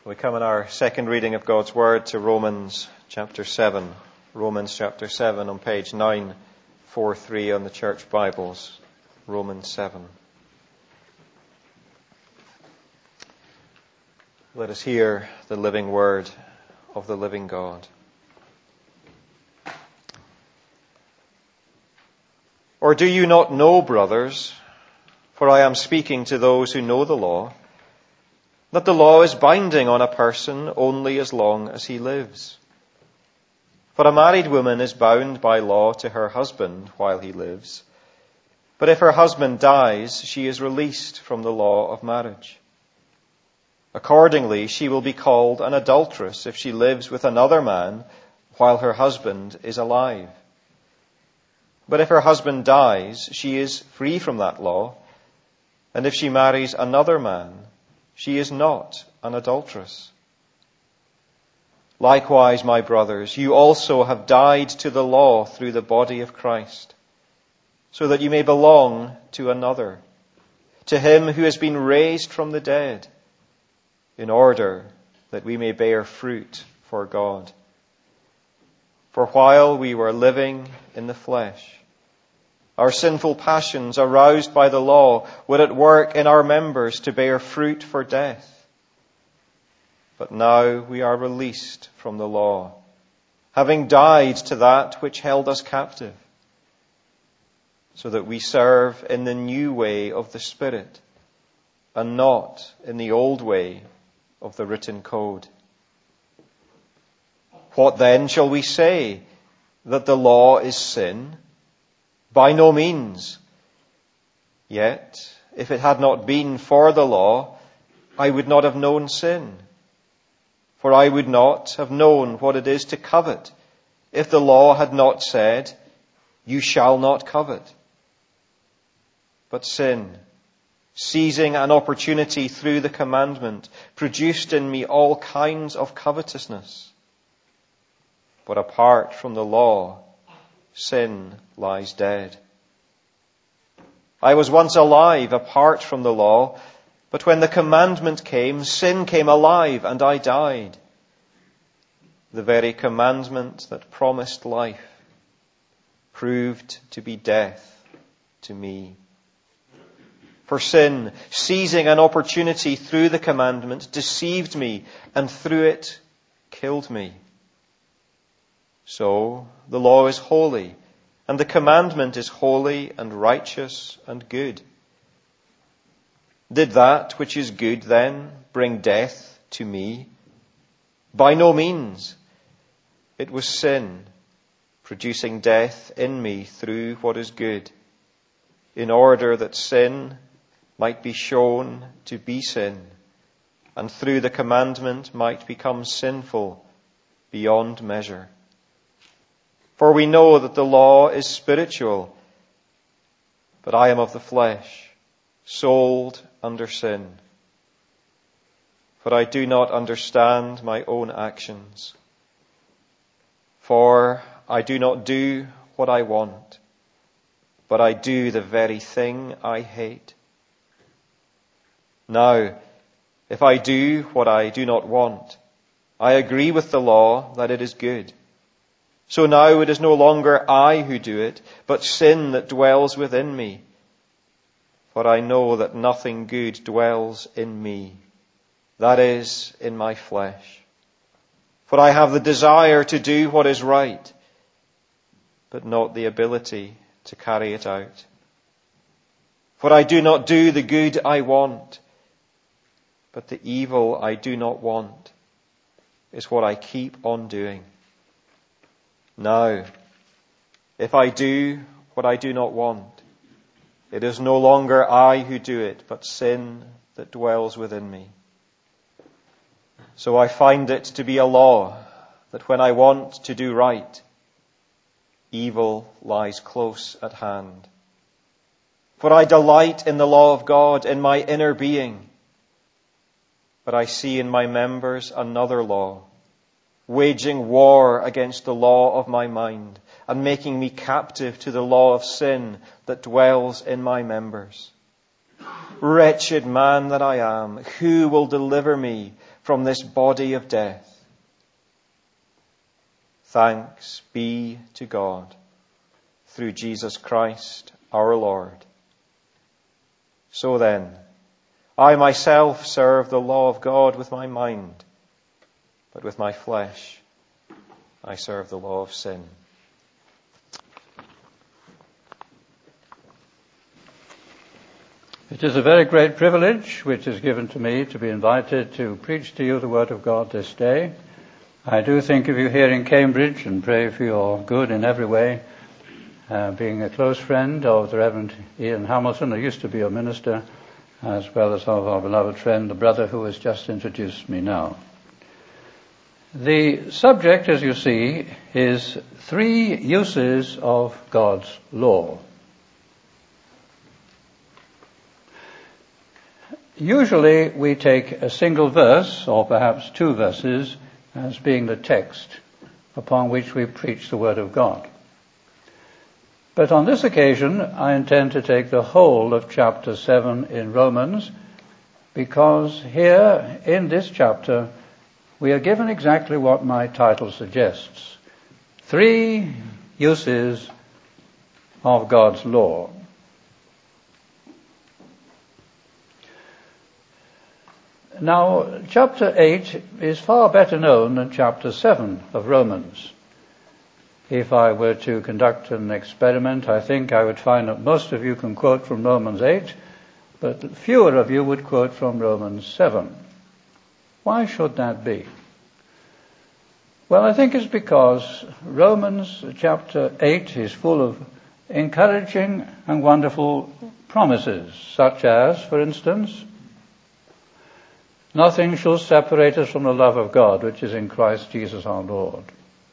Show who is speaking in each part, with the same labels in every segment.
Speaker 1: We come in our second reading of God's Word to Romans chapter 7. Romans chapter 7 on page 943 on the Church Bibles. Romans 7. Let us hear the living word of the living God. Or do you not know, brothers, for I am speaking to those who know the law, that the law is binding on a person only as long as he lives? For a married woman is bound by law to her husband while he lives. But if her husband dies, she is released from the law of marriage. Accordingly, she will be called an adulteress if she lives with another man while her husband is alive. But if her husband dies, she is free from that law. And if she marries another man, she is not an adulteress. Likewise, my brothers, you also have died to the law through the body of Christ, so that you may belong to another, to him who has been raised from the dead, in order that we may bear fruit for God. For while we were living in the flesh, our sinful passions, aroused by the law, were at work in our members to bear fruit for death. But now we are released from the law, having died to that which held us captive, so that we serve in the new way of the Spirit, and not in the old way of the written code. What then shall we say? That the law is sin? By no means. Yet, if it had not been for the law, I would not have known sin. For I would not have known what it is to covet, if the law had not said, you shall not covet. But sin, seizing an opportunity through the commandment, produced in me all kinds of covetousness. But apart from the law, sin lies dead. I was once alive apart from the law, but when the commandment came, sin came alive and I died. The very commandment that promised life proved to be death to me. For sin, seizing an opportunity through the commandment, deceived me and through it killed me. So the law is holy, and the commandment is holy and righteous and good. Did that which is good then bring death to me? By no means. It was sin, producing death in me through what is good, in order that sin might be shown to be sin, and through the commandment might become sinful beyond measure. For we know that the law is spiritual, but I am of the flesh, sold under sin. For I do not understand my own actions. For I do not do what I want, but I do the very thing I hate. Now, if I do what I do not want, I agree with the law that it is good. So now it is no longer I who do it, but sin that dwells within me. For I know that nothing good dwells in me, that is, in my flesh. For I have the desire to do what is right, but not the ability to carry it out. For I do not do the good I want, but the evil I do not want is what I keep on doing. Now, if I do what I do not want, it is no longer I who do it, but sin that dwells within me. So I find it to be a law that when I want to do right, evil lies close at hand. For I delight in the law of God in my inner being, but I see in my members another law, waging war against the law of my mind and making me captive to the law of sin that dwells in my members. Wretched man that I am, who will deliver me from this body of death. Thanks be to God through Jesus Christ our Lord. So then, I myself serve the law of God with my mind, but with my flesh I serve the law of sin.
Speaker 2: It is a very great privilege which is given to me to be invited to preach to you the Word of God this day. I do think of you here in Cambridge and pray for your good in every way. Being a close friend of the Reverend Ian Hamilton, who used to be a minister, as well as of our beloved friend, the brother who has just introduced me now. The subject, as you see, is 3 uses of God's law. Usually we take a single verse, or perhaps 2 verses, as being the text upon which we preach the Word of God. But on this occasion, I intend to take the whole of chapter 7 in Romans, because here in this chapter we are given exactly what my title suggests: 3 uses of God's law. Now, chapter 8 is far better known than chapter 7 of Romans. If I were to conduct an experiment, I think I would find that most of you can quote from Romans 8, but fewer of you would quote from Romans 7. Why should that be? Well, I think it's because Romans chapter 8 is full of encouraging and wonderful promises, such as, for instance, nothing shall separate us from the love of God, which is in Christ Jesus our Lord.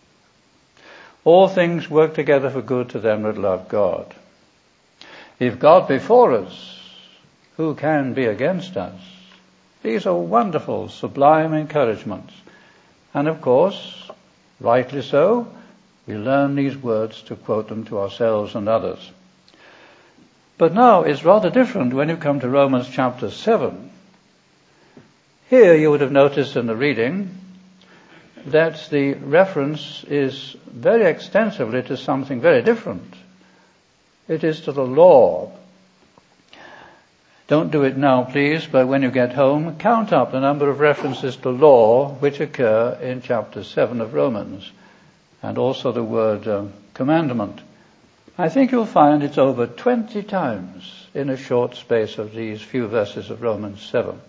Speaker 2: All things work together for good to them that love God. If God be for us, who can be against us? These are wonderful, sublime encouragements. And of course, rightly so, we learn these words to quote them to ourselves and others. But now it's rather different when you come to Romans chapter 7. Here you would have noticed in the reading that the reference is very extensively to something very different. It is to the law. Don't do it now, please, but when you get home, count up the number of references to law which occur in chapter 7 of Romans, and also the word commandment. I think you'll find it's over 20 times in a short space of these few verses of Romans 7.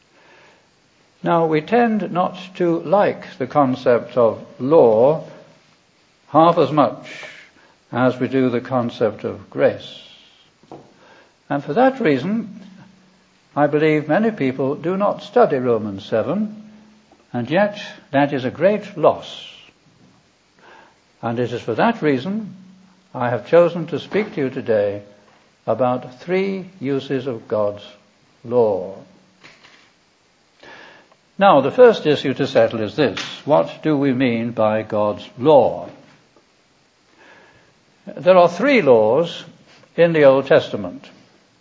Speaker 2: Now, we tend not to like the concept of law half as much as we do the concept of grace. And for that reason, I believe many people do not study Romans 7, and yet that is a great loss. And it is for that reason I have chosen to speak to you today about 3 uses of God's law. Now, the first issue to settle is this: what do we mean by God's law? There are 3 laws in the Old Testament.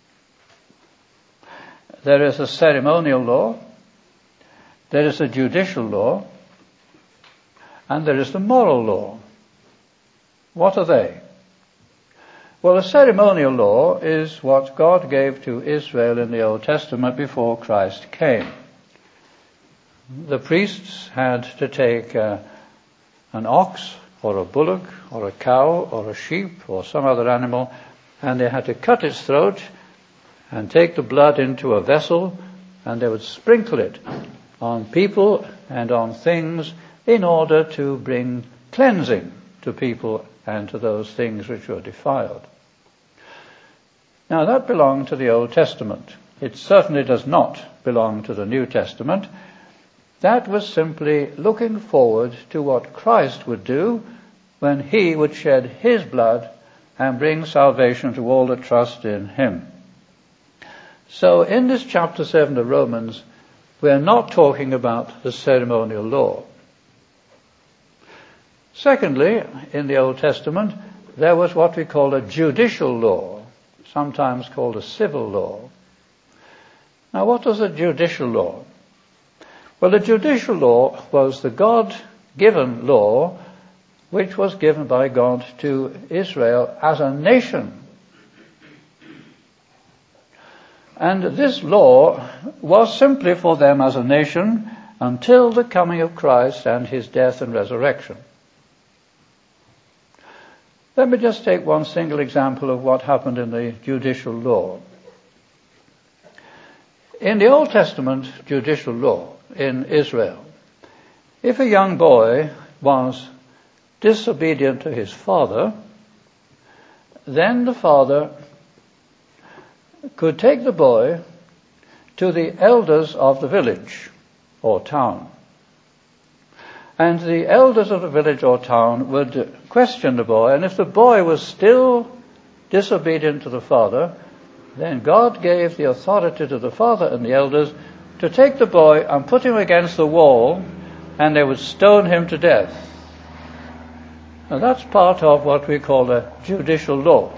Speaker 2: There is a ceremonial law, there is a judicial law, and there is the moral law. What are they? Well, the ceremonial law is what God gave to Israel in the Old Testament before Christ came. The priests had to take an ox or a bullock or a cow or a sheep or some other animal, and they had to cut its throat and take the blood into a vessel, and they would sprinkle it on people and on things in order to bring cleansing to people and to those things which were defiled. Now, that belonged to the Old Testament. It certainly does not belong to the New Testament. That was simply looking forward to what Christ would do when he would shed his blood and bring salvation to all that trust in him. So in this chapter 7 of Romans, we're not talking about the ceremonial law. Secondly, in the Old Testament, there was what we call a judicial law, sometimes called a civil law. Now, what was a judicial law? Well, the judicial law was the God-given law which was given by God to Israel as a nation. And this law was simply for them as a nation until the coming of Christ and his death and resurrection. Let me just take one single example of what happened in the judicial law. In the Old Testament judicial law in Israel, if a young boy was disobedient to his father, then the father could take the boy to the elders of the village or town. And the elders of the village or town would question the boy, and if the boy was still disobedient to the father, then God gave the authority to the father and the elders to take the boy and put him against the wall, and they would stone him to death. Now that's part of what we call a judicial law.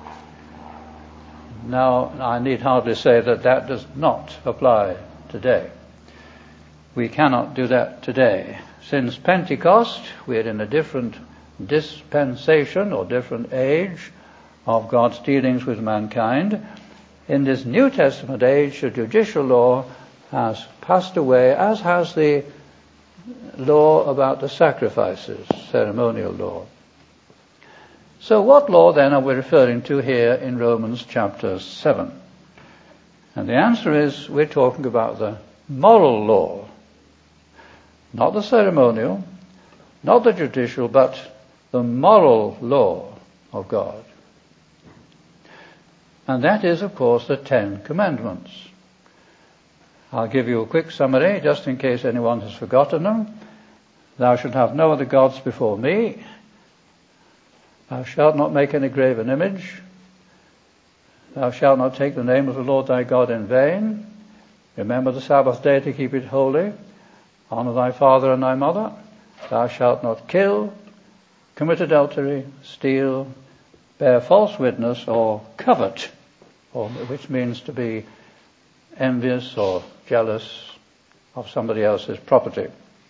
Speaker 2: Now, I need hardly say that that does not apply today. We cannot do that today. Since Pentecost, we're in a different dispensation or different age of God's dealings with mankind. In this New Testament age, the judicial law has passed away, as has the law about the sacrifices, ceremonial law. So what law then are we referring to here in Romans chapter 7? And the answer is we're talking about the moral law. Not the ceremonial, not the judicial, but the moral law of God. And that is, of course, the Ten Commandments. I'll give you a quick summary, just in case anyone has forgotten them. Thou shalt have no other gods before me. Thou shalt not make any graven image. Thou shalt not take the name of the Lord thy God in vain. Remember the Sabbath day to keep it holy. Honor thy father and thy mother. Thou shalt not kill, commit adultery, steal, bear false witness, or covet, which means to be envious or jealous of somebody else's property.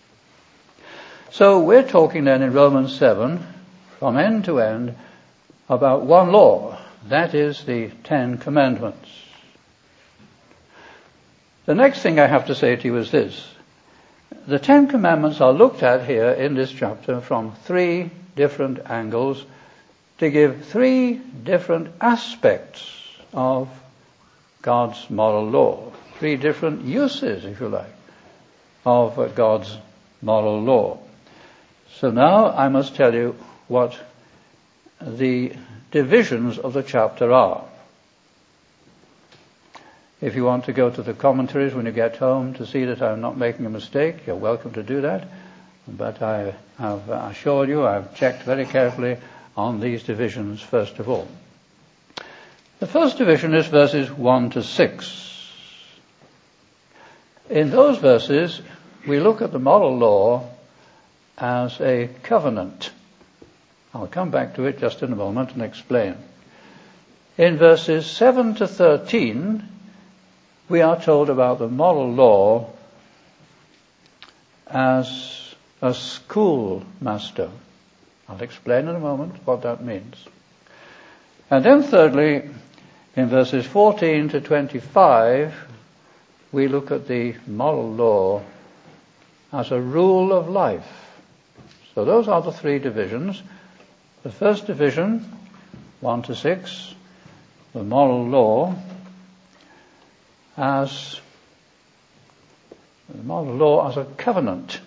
Speaker 2: So we're talking then in Romans 7, from end to end, about one law. That is the Ten Commandments. The next thing I have to say to you is this. The Ten Commandments are looked at here in this chapter from three different angles to give three different aspects of God's moral law. Three different uses, if you like, of God's moral law. So now I must tell you what the divisions of the chapter are. If you want to go to the commentaries when you get home to see that I'm not making a mistake, you're welcome to do that. But I have assured you I've checked very carefully on these divisions first of all. The first division is verses 1 to 6. In those verses, we look at the moral law as a covenant. I'll come back to it just in a moment and explain. In verses 7 to 13, we are told about the moral law as a schoolmaster. I'll explain in a moment what that means. And then thirdly, in verses 14 to 25, we look at the moral law as a rule of life. So those are the three divisions. The first division, 1 to 6, the moral law as a covenant.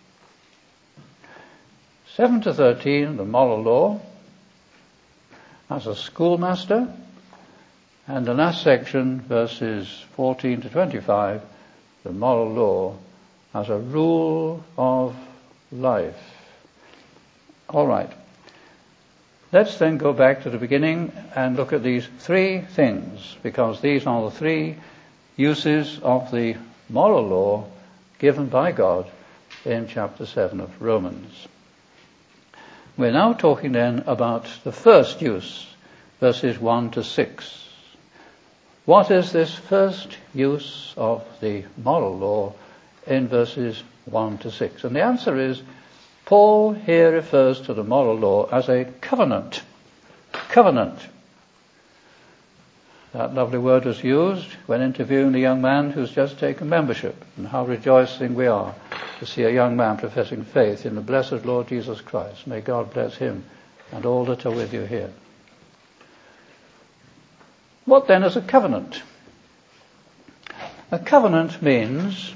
Speaker 2: 7 to 13, the moral law as a schoolmaster. And the last section, verses 14 to 25, the moral law as a rule of life. All right. Let's then go back to the beginning and look at these three things, because these are the three uses of the moral law given by God in chapter 7 of Romans. We're now talking then about the first use, verses 1 to 6. What is this first use of the moral law in verses 1 to 6. And the answer is, Paul here refers to the moral law as a covenant. Covenant. That lovely word was used when interviewing the young man who's just taken membership, and how rejoicing we are to see a young man professing faith in the blessed Lord Jesus Christ. May God bless him and all that are with you here. What then is a covenant? A covenant means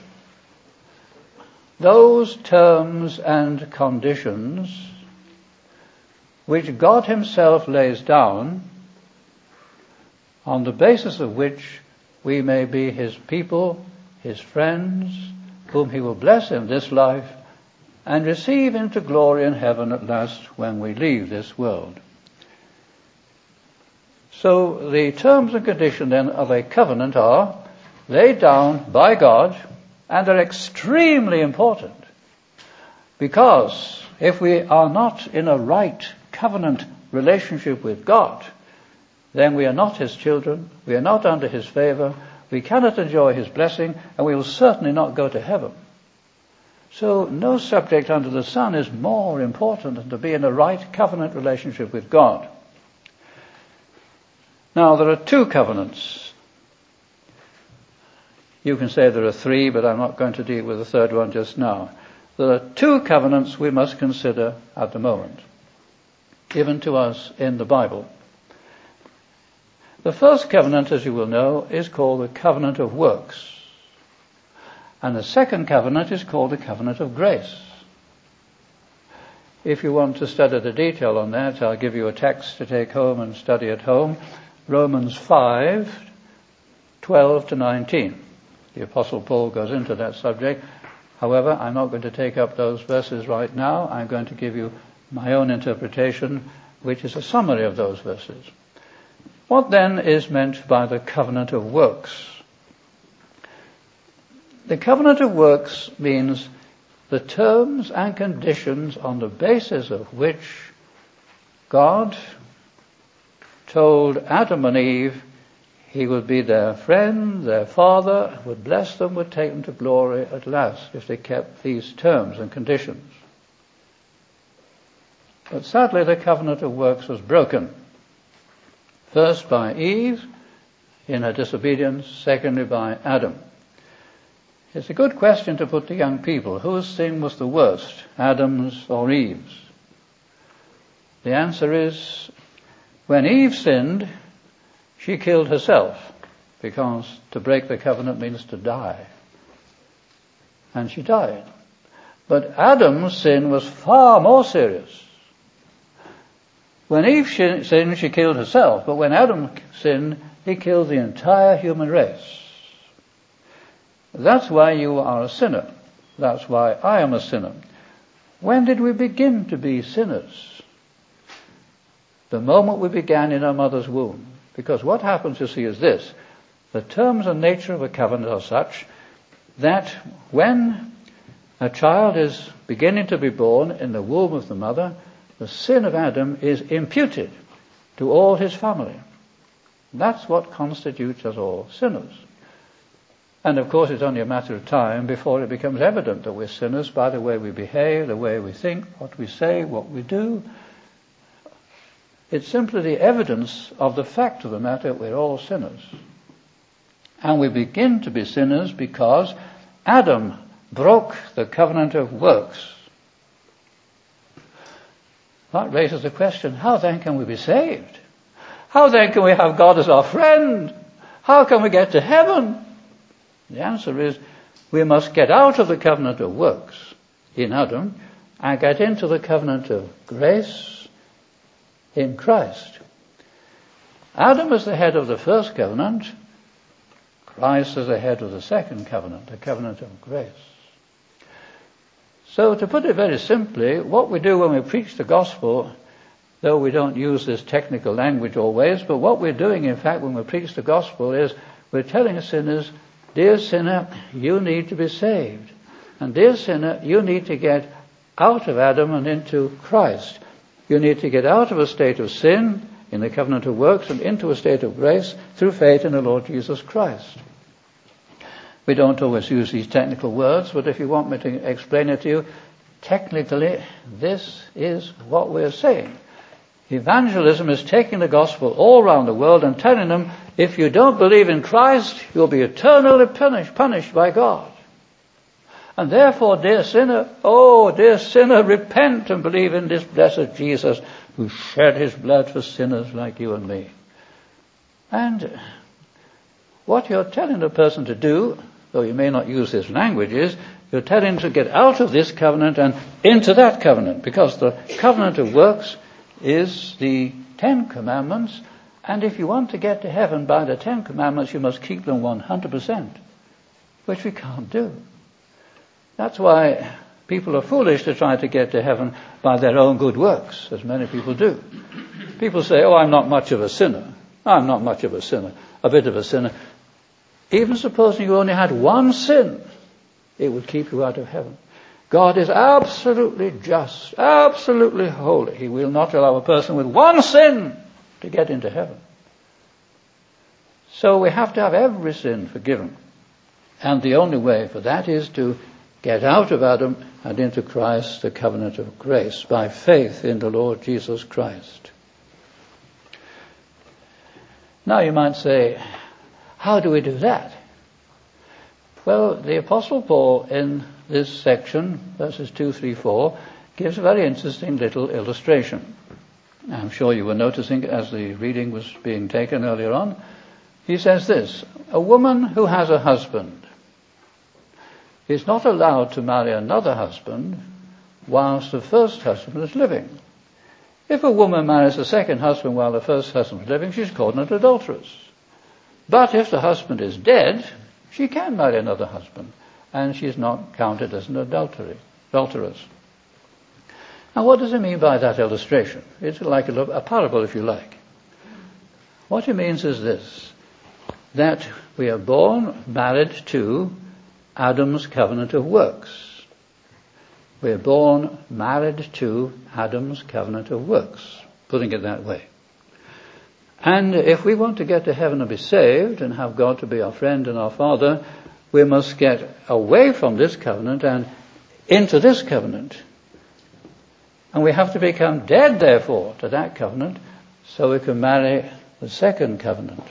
Speaker 2: those terms and conditions which God himself lays down, on the basis of which we may be his people, his friends, whom he will bless in this life and receive into glory in heaven at last when we leave this world. So the terms and conditions then of a covenant are laid down by God, and they're extremely important, because if we are not in a right covenant relationship with God, then we are not his children, we are not under his favor, we cannot enjoy his blessing, and we will certainly not go to heaven. So no subject under the sun is more important than to be in a right covenant relationship with God. Now, there are two covenants. You can say there are three, but I'm not going to deal with the third one just now. There are two covenants we must consider at the moment, given to us in the Bible. The first covenant, as you will know, is called the covenant of works. And the second covenant is called the covenant of grace. If you want to study the detail on that, I'll give you a text to take home and study at home. Romans 5, 12 to 19. The Apostle Paul goes into that subject. However, I'm not going to take up those verses right now. I'm going to give you my own interpretation, which is a summary of those verses. What then is meant by the covenant of works? The covenant of works means the terms and conditions on the basis of which God told Adam and Eve he would be their friend, their father, would bless them, would take them to glory at last if they kept these terms and conditions. But sadly, the covenant of works was broken. First by Eve in her disobedience, secondly by Adam. It's a good question to put to young people. Whose sin was the worst, Adam's or Eve's? The answer is, when Eve sinned, she killed herself, because to break the covenant means to die. And she died. But Adam's sin was far more serious. When Eve sinned, she killed herself. But when Adam sinned, he killed the entire human race. That's why you are a sinner. That's why I am a sinner. When did we begin to be sinners? The moment we began in our mother's womb. Because what happens, you see, is this. The terms and nature of a covenant are such that when a child is beginning to be born in the womb of the mother, the sin of Adam is imputed to all his family. That's what constitutes us all sinners. And of course, it's only a matter of time before it becomes evident that we're sinners by the way we behave, the way we think, what we say, what we do. It's simply the evidence of the fact of the matter, we're all sinners. And we begin to be sinners because Adam broke the covenant of works. That raises the question, how then can we be saved? How then can we have God as our friend? How can we get to heaven? The answer is, we must get out of the covenant of works in Adam and get into the covenant of grace in Christ. Adam is the head of the first covenant. Christ is the head of the second covenant, the covenant of grace. So to put it very simply, what we do when we preach the gospel, though we don't use this technical language always, but what we're doing in fact when we preach the gospel is we're telling sinners, dear sinner, you need to be saved. And dear sinner, you need to get out of Adam and into Christ. You need to get out of a state of sin in the covenant of works and into a state of grace through faith in the Lord Jesus Christ. We don't always use these technical words, but if you want me to explain it to you, technically, this is what we're saying. Evangelism is taking the gospel all around the world and telling them, if you don't believe in Christ, you'll be eternally punished by God. And therefore, dear sinner, repent and believe in this blessed Jesus who shed his blood for sinners like you and me. And what you're telling a person to do, though you may not use this language, is you're telling him to get out of this covenant and into that covenant, because the covenant of works is the 10 Commandments, and if you want to get to heaven by the 10 Commandments, you must keep them 100%, which we can't do. That's why people are foolish to try to get to heaven by their own good works, as many people do. People say, I'm not much of a sinner. I'm not much of a sinner, a bit of a sinner. Even supposing you only had one sin, it would keep you out of heaven. God is absolutely just, absolutely holy. He will not allow a person with one sin to get into heaven. So we have to have every sin forgiven. And the only way for that is to get out of Adam and into Christ, the covenant of grace, by faith in the Lord Jesus Christ. Now you might say, how do we do that? Well, the Apostle Paul in this section, verses 2, 3, 4, gives a very interesting little illustration. I'm sure you were noticing as the reading was being taken earlier on. He says this: a woman who has a husband is not allowed to marry another husband whilst the first husband is living. If a woman marries a second husband while the first husband is living, she's called an adulteress. But if the husband is dead, she can marry another husband, and she's not counted as an adulteress. Now, what does it mean by that illustration? It's like a parable, if you like. What it means is this: that we are born married to Adam's covenant of works. We are born married to Adam's covenant of works, putting it that way. And if we want to get to heaven and be saved and have God to be our friend and our Father, we must get away from this covenant and into this covenant. And we have to become dead, therefore, to that covenant so we can marry the second covenant.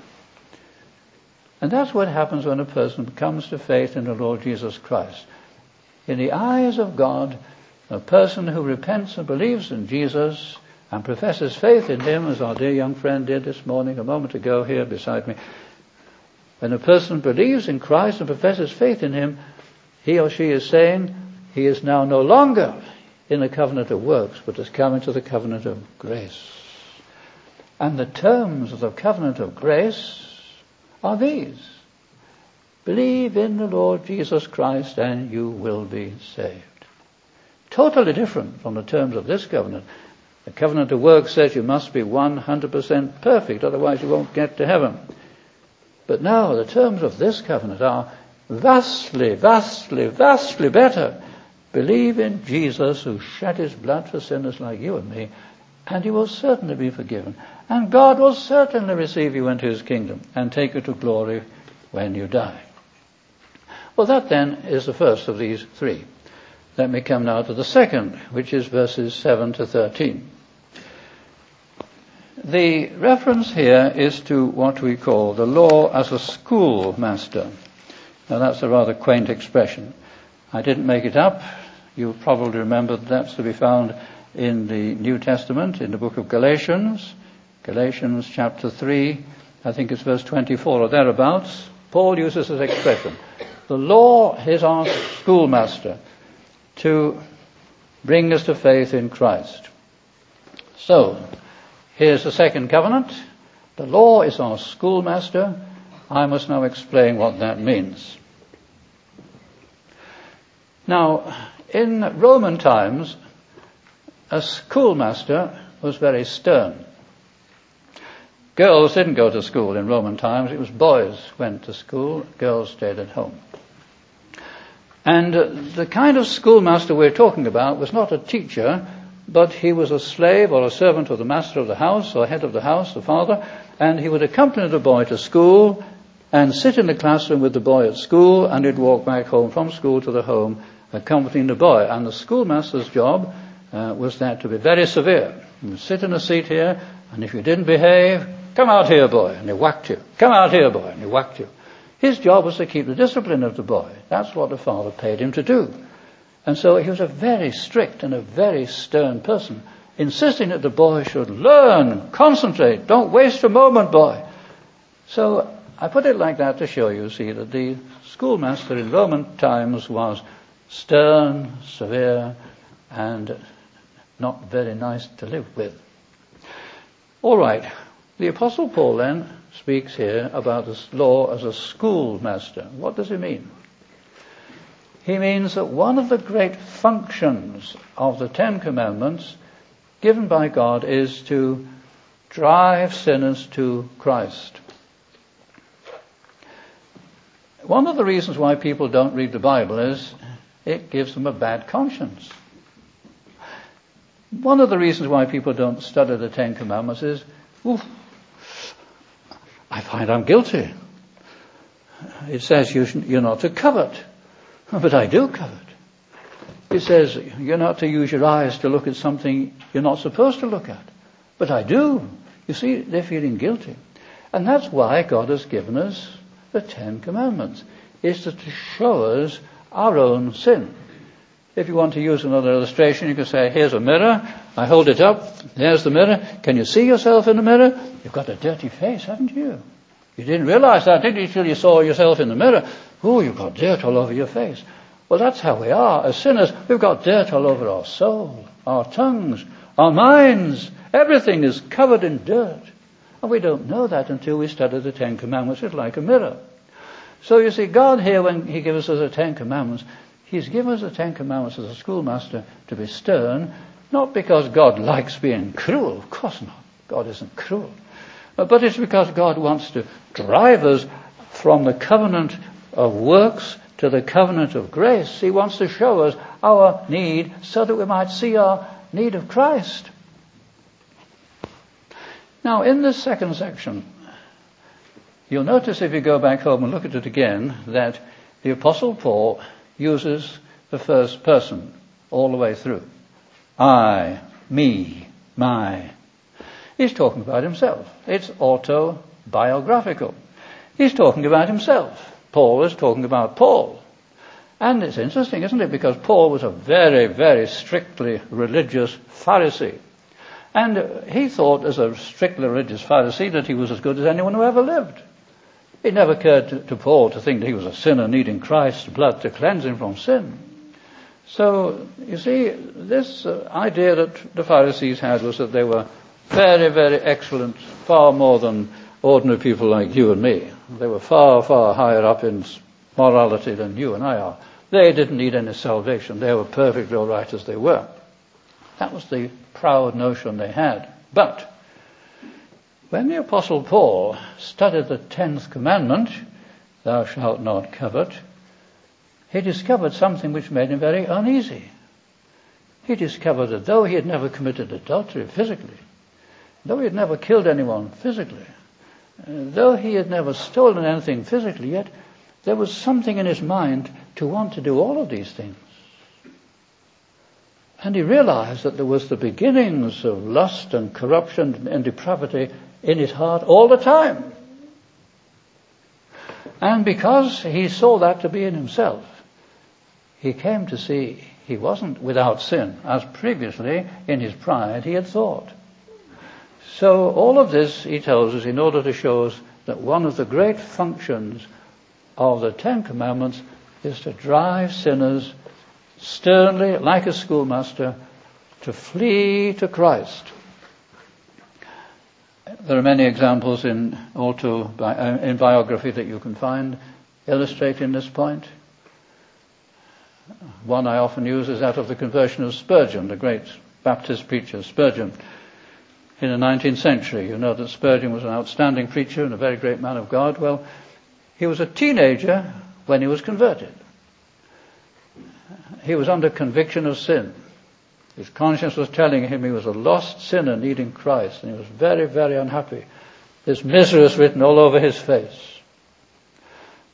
Speaker 2: And that's what happens when a person comes to faith in the Lord Jesus Christ. In the eyes of God, a person who repents and believes in Jesus and professes faith in him, as our dear young friend did this morning, a moment ago here beside me, when a person believes in Christ and professes faith in him, he or she is saying he is now no longer in the covenant of works, but has come into the covenant of grace. And the terms of the covenant of grace are these: believe in the Lord Jesus Christ and you will be saved. Totally different from the terms of this covenant. The covenant of works says you must be 100% perfect, otherwise you won't get to heaven. But now the terms of this covenant are vastly, vastly, vastly better. Believe in Jesus who shed his blood for sinners like you and me, and you will certainly be forgiven. And God will certainly receive you into his kingdom and take you to glory when you die. Well, that then is the first of these three. Let me come now to the second, which is verses 7 to 13. The reference here is to what we call the law as a schoolmaster. Now, that's a rather quaint expression. I didn't make it up. You probably remember that's to be found in the New Testament, in the book of Galatians chapter 3, I think it's verse 24 or thereabouts. Paul uses this expression. The law is our schoolmaster to bring us to faith in Christ. So, here's the second covenant. The law is our schoolmaster. I must now explain what that means. Now, in Roman times, a schoolmaster was very stern. Girls didn't go to school in Roman times. It was boys went to school. Girls stayed at home. And the kind of schoolmaster we're talking about was not a teacher, but he was a slave or a servant of the master of the house or head of the house, the father, and he would accompany the boy to school, and sit in the classroom with the boy at school, and he'd walk back home from school to the home, accompanying the boy. And the schoolmaster's job was that to be very severe. You sit in a seat here, and if you didn't behave, come out here, boy, and he whacked you. Come out here, boy, and he whacked you. His job was to keep the discipline of the boy. That's what the father paid him to do. And so he was a very strict and a very stern person, insisting that the boy should learn, concentrate, don't waste a moment, boy. So I put it like that to show you, see, that the schoolmaster in Roman times was stern, severe, and not very nice to live with. All right. The Apostle Paul then speaks here about this law as a schoolmaster. What does he mean? He means that one of the great functions of the Ten Commandments given by God is to drive sinners to Christ. One of the reasons why people don't read the Bible is it gives them a bad conscience. One of the reasons why people don't study the Ten Commandments is, I find I'm guilty. It says you're not to covet. But I do covet. It says you're not to use your eyes to look at something you're not supposed to look at. But I do. You see, they're feeling guilty. And that's why God has given us the Ten Commandments, is to show us our own sin. If you want to use another illustration, you can say, here's a mirror. I hold it up. There's the mirror. Can you see yourself in the mirror? You've got a dirty face, haven't you? You didn't realize that, did you, till you saw yourself in the mirror? Oh, you've got dirt all over your face. Well, that's how we are. As sinners, we've got dirt all over our soul, our tongues, our minds. Everything is covered in dirt. And we don't know that until we study the Ten Commandments. It's like a mirror. So you see, God here, when he gives us the Ten Commandments, he's given us the Ten Commandments as a schoolmaster to be stern, not because God likes being cruel. Of course not. God isn't cruel. But it's because God wants to drive us from the covenant of works to the covenant of grace. He wants to show us our need so that we might see our need of Christ. Now, in this second section, you'll notice if you go back home and look at it again, that the Apostle Paul uses the first person all the way through. I, me, my. He's talking about himself. It's autobiographical. He's talking about himself. Paul is talking about Paul. And it's interesting, isn't it? Because Paul was a very, very strictly religious Pharisee. And he thought, as a strictly religious Pharisee, that he was as good as anyone who ever lived. It never occurred to Paul to think that he was a sinner needing Christ's blood to cleanse him from sin. So, you see, this idea that the Pharisees had was that they were very, very excellent, far more than ordinary people like you and me. They were far, far higher up in morality than you and I are. They didn't need any salvation. They were perfectly all right as they were. That was the proud notion they had. But when the Apostle Paul studied the 10th commandment, thou shalt not covet, he discovered something which made him very uneasy. He discovered that though he had never committed adultery physically, though he had never killed anyone physically, though he had never stolen anything physically, yet there was something in his mind to want to do all of these things. And he realized that there was the beginnings of lust and corruption and depravity in his heart all the time. And because he saw that to be in himself, he came to see he wasn't without sin, as previously in his pride he had thought. So all of this, he tells us, in order to show us that one of the great functions of the Ten Commandments is to drive sinners sternly, like a schoolmaster, to flee to Christ. There are many examples in biography that you can find illustrating this point. One I often use is that of the conversion of Spurgeon, the great Baptist preacher Spurgeon. In the 19th century, you know that Spurgeon was an outstanding preacher and a very great man of God. Well, he was a teenager when he was converted. He was under conviction of sin. His conscience was telling him he was a lost sinner needing Christ, and he was very, very unhappy. This misery was written all over his face.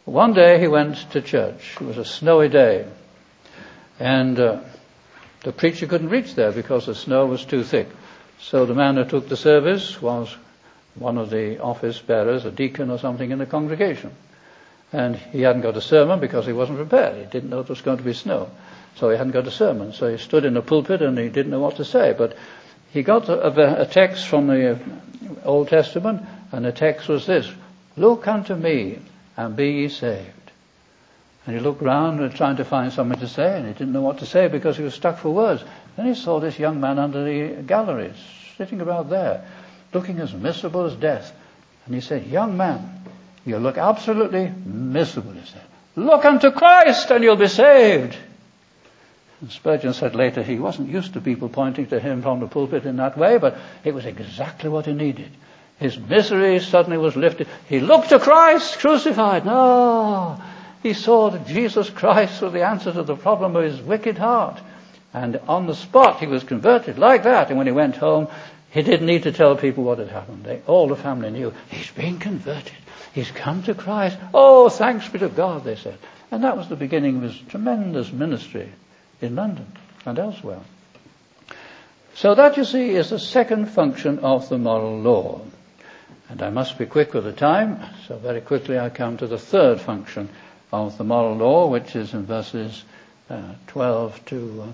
Speaker 2: One day he went to church. It was a snowy day. And the preacher couldn't reach there because the snow was too thick. So the man who took the service was one of the office bearers, a deacon or something in the congregation. And he hadn't got a sermon because he wasn't prepared. He didn't know it was going to be snow. So he hadn't got a sermon. So he stood in the pulpit and he didn't know what to say. But he got a text from the Old Testament, and the text was this: "Look unto me and be ye saved." And he looked round and trying to find something to say, and he didn't know what to say because he was stuck for words. Then he saw this young man under the galleries, sitting about there, looking as miserable as death. And he said, "Young man, you look absolutely miserable," he said. "Look unto Christ and you'll be saved." And Spurgeon said later he wasn't used to people pointing to him from the pulpit in that way, but it was exactly what he needed. His misery suddenly was lifted. He looked to Christ crucified. No, he saw that Jesus Christ was the answer to the problem of his wicked heart. And on the spot he was converted like that. And when he went home, he didn't need to tell people what had happened. All the family knew. He's been converted. He's come to Christ. Oh, thanks be to God, they said. And that was the beginning of his tremendous ministry in London and elsewhere. So that, you see, is the second function of the moral law. And I must be quick with the time, so very quickly I come to the third function of the moral law, which is in verses 12 to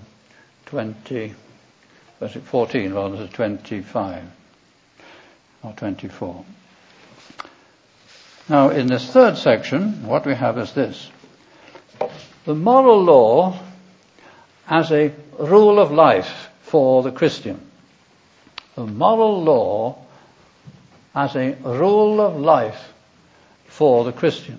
Speaker 2: 14 rather than 25 or 24. Now, in this third section, what we have is this: the moral law as a rule of life for the Christian. The moral law as a rule of life for the Christian.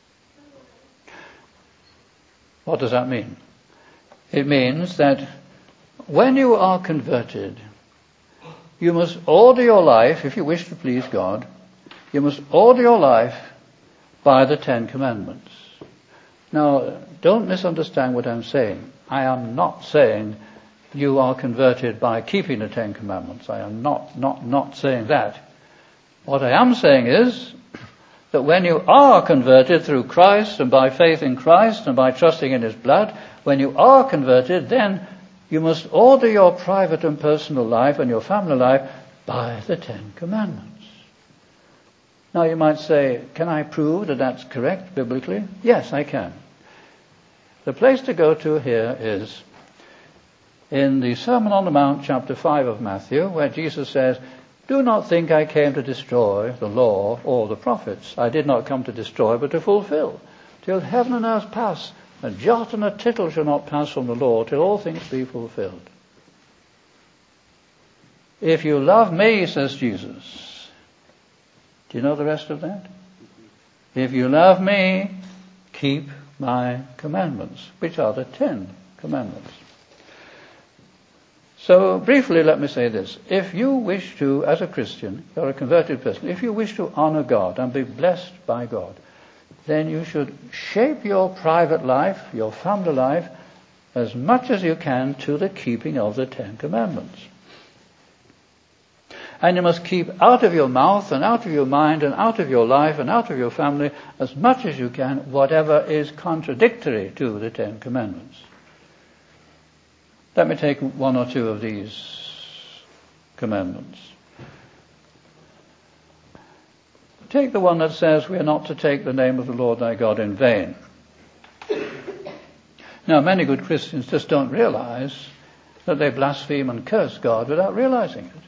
Speaker 2: What does that mean? It means that when you are converted, you must order your life, if you wish to please God, you must order your life by the Ten Commandments. Now, don't misunderstand what I'm saying. I am not saying you are converted by keeping the Ten Commandments. I am not saying that. What I am saying is that when you are converted through Christ and by faith in Christ and by trusting in his blood, when you are converted, then you must order your private and personal life and your family life by the Ten Commandments. Now you might say, can I prove that that's correct biblically? Yes, I can. The place to go to here is in the Sermon on the Mount, chapter 5 of Matthew, where Jesus says, "Do not think I came to destroy the law or the prophets. I did not come to destroy, but to fulfill. Till heaven and earth pass, a jot and a tittle shall not pass from the law, till all things be fulfilled." If you love me, says Jesus. Do you know the rest of that? If you love me, keep my commandments, which are the 10 Commandments. So briefly, let me say this. If you wish to, as a Christian, you're a converted person, if you wish to honor God and be blessed by God, then you should shape your private life, your family life, as much as you can to the keeping of the 10 Commandments. And you must keep out of your mouth and out of your mind and out of your life and out of your family as much as you can whatever is contradictory to the 10 Commandments. Let me take one or two of these commandments. Take the one that says we are not to take the name of the Lord thy God in vain. Now, many good Christians just don't realize that they blaspheme and curse God without realizing it.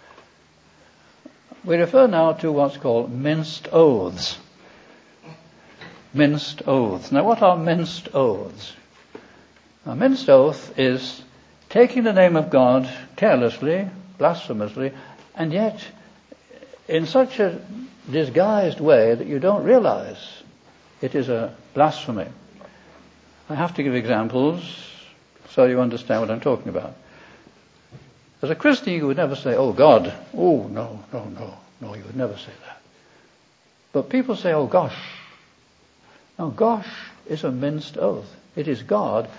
Speaker 2: We refer now to what's called minced oaths. Minced oaths. Now, what are minced oaths? A minced oath is taking the name of God carelessly, blasphemously, and yet in such a disguised way that you don't realize it is a blasphemy. I have to give examples so you understand what I'm talking about. As a Christian, you would never say, "Oh, God." Oh, no, you would never say that. But people say, "Oh, gosh." Now, gosh is a minced oath. It is God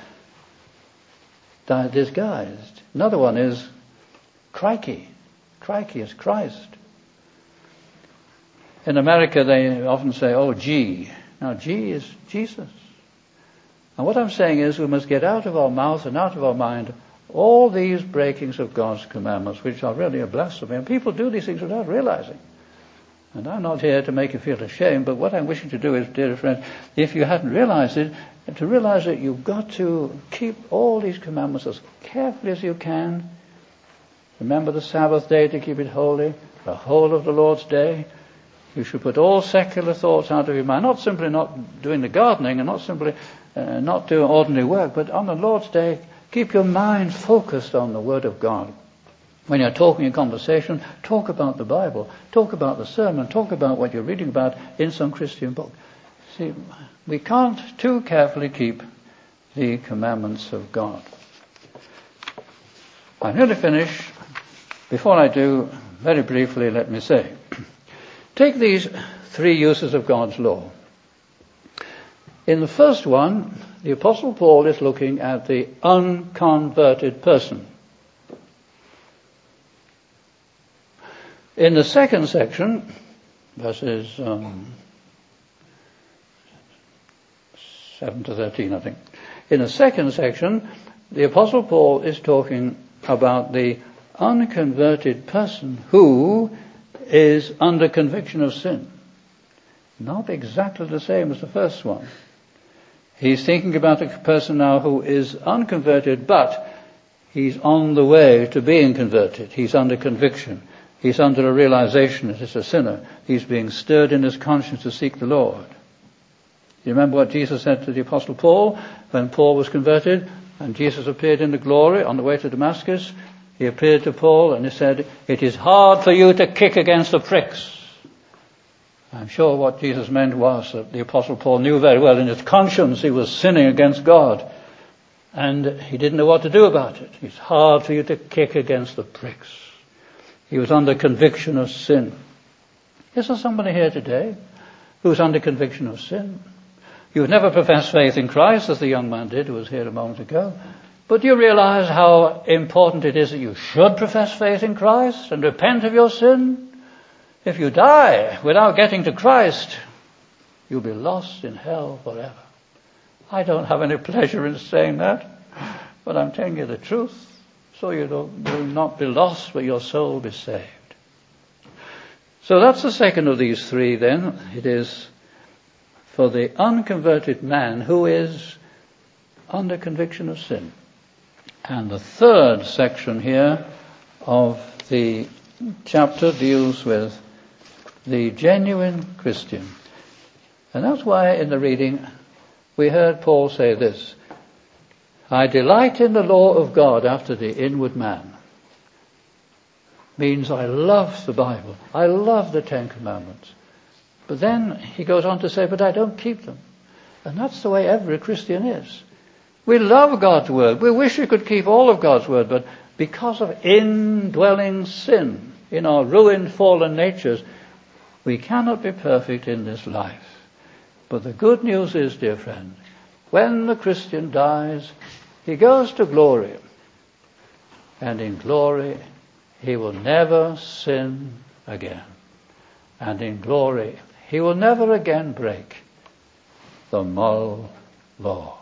Speaker 2: disguised. Another one is crikey. Crikey is Christ. In America, they often say, "Oh, gee." Now, G is Jesus. And what I'm saying is we must get out of our mouth and out of our mind all these breakings of God's commandments, which are really a blasphemy. And people do these things without realizing. And I'm not here to make you feel ashamed, but what I'm wishing to do is, dear friend, if you hadn't realized it, to realize that you've got to keep all these commandments as carefully as you can. Remember the Sabbath day to keep it holy, the whole of the Lord's day. You should put all secular thoughts out of your mind, not simply not doing the gardening and not simply not doing ordinary work, but on the Lord's day, keep your mind focused on the Word of God. When you're talking in conversation, talk about the Bible, talk about the sermon, talk about what you're reading about in some Christian book. See, we can't too carefully keep the commandments of God. I'm going to finish. Before I do, very briefly, let me say, take these three uses of God's law. In the first one, the Apostle Paul is looking at the unconverted person. In the second section, verses 7 to 13, I think. In the second section, the Apostle Paul is talking about the unconverted person who is under conviction of sin. Not exactly the same as the first one. He's thinking about a person now who is unconverted, but he's on the way to being converted. He's under conviction. He's under a realization that he's a sinner. He's being stirred in his conscience to seek the Lord. You remember what Jesus said to the Apostle Paul when Paul was converted and Jesus appeared in the glory on the way to Damascus? He appeared to Paul and he said, "It is hard for you to kick against the pricks." I'm sure what Jesus meant was that the Apostle Paul knew very well in his conscience he was sinning against God. And he didn't know what to do about it. It's hard for you to kick against the pricks. He was under conviction of sin. Is there somebody here today who's under conviction of sin? You've never professed faith in Christ, as the young man did who was here a moment ago. But do you realize how important it is that you should profess faith in Christ and repent of your sin? If you die without getting to Christ, you'll be lost in hell forever. I don't have any pleasure in saying that, but I'm telling you the truth. So you will not be lost, but your soul will be saved. So that's the second of these three then. It is for the unconverted man who is under conviction of sin. And the third section here of the chapter deals with the genuine Christian. And that's why in the reading we heard Paul say this: I delight in the law of God after the inward man. Means I love the Bible. I love the Ten Commandments. But then he goes on to say, but I don't keep them. And that's the way every Christian is. We love God's word. We wish we could keep all of God's word, but because of indwelling sin in our ruined, fallen natures, we cannot be perfect in this life. But the good news is, dear friend, when the Christian dies, he goes to glory. And in glory, he will never sin again. And in glory, he will never again break the moral law.